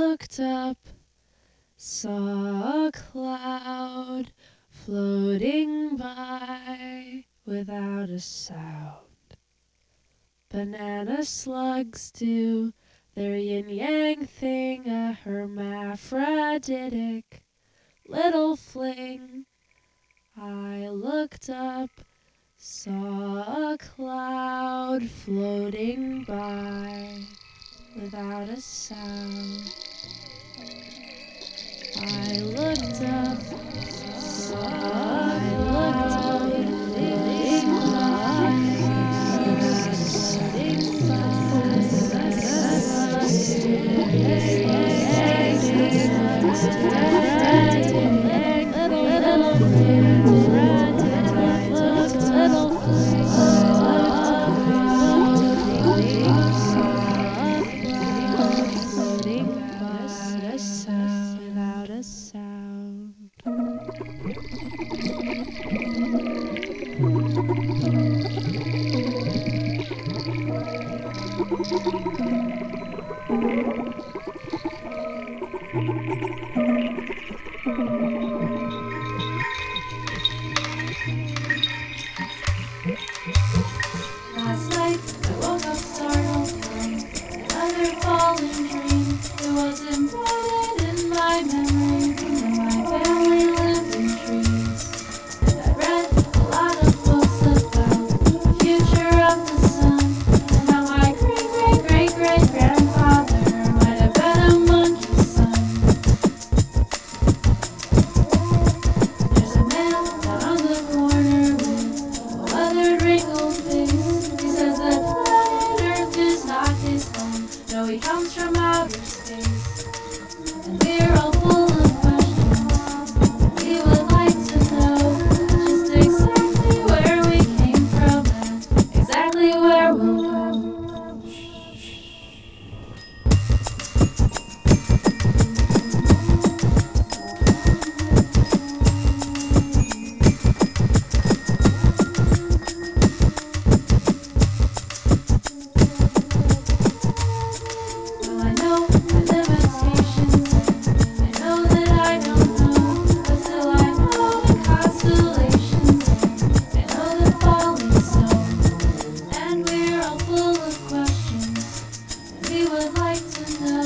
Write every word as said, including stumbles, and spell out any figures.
looked up, saw a cloud floating by without a sound. Banana slugs do their yin-yang thing, a hermaphroditic little fling. I looked up, saw a cloud floating by without a sound. I looked up, saw a cloud floating by without a without a sound. Last night I woke up startled from another fallen dream. It was embedded in my memory when my family lived in trees. And I read a lot of books about the future of the sun and how my great great great great grandfather might have been a monkey's son. There's a man down on the corner with a weathered wrinkled face. He says that planet Earth is not his home. No, he comes from outer space. And we're all full of questions. We would like to know just exactly where we came from and exactly where we'll go. Well, I know my limitations, and I know that I don't know, but still I know the constellations, and I know the falling snow. And we're all full of questions, and we would like to know